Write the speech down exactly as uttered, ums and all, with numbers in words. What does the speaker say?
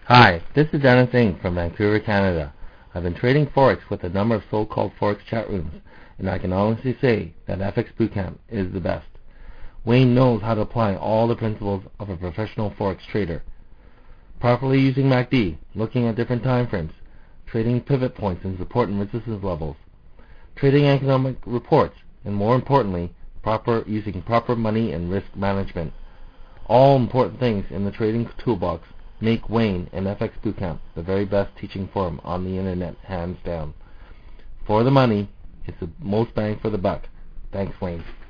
Hi, this is Dennis Ng from Vancouver, Canada. I've been trading Forex with a number of so-called Forex chat rooms, and I can honestly say that F X Bootcamp is the best. Wayne knows how to apply all the principles of a professional Forex trader. Properly using M A C D, looking at different time frames, trading pivot points and support and resistance levels, trading economic reports, and more importantly, proper using proper money and risk management. All important things in the trading toolbox make Wayne and F X Bootcamp the very best teaching forum on the internet, hands down. For the money, it's the most bang for the buck. Thanks, Wayne.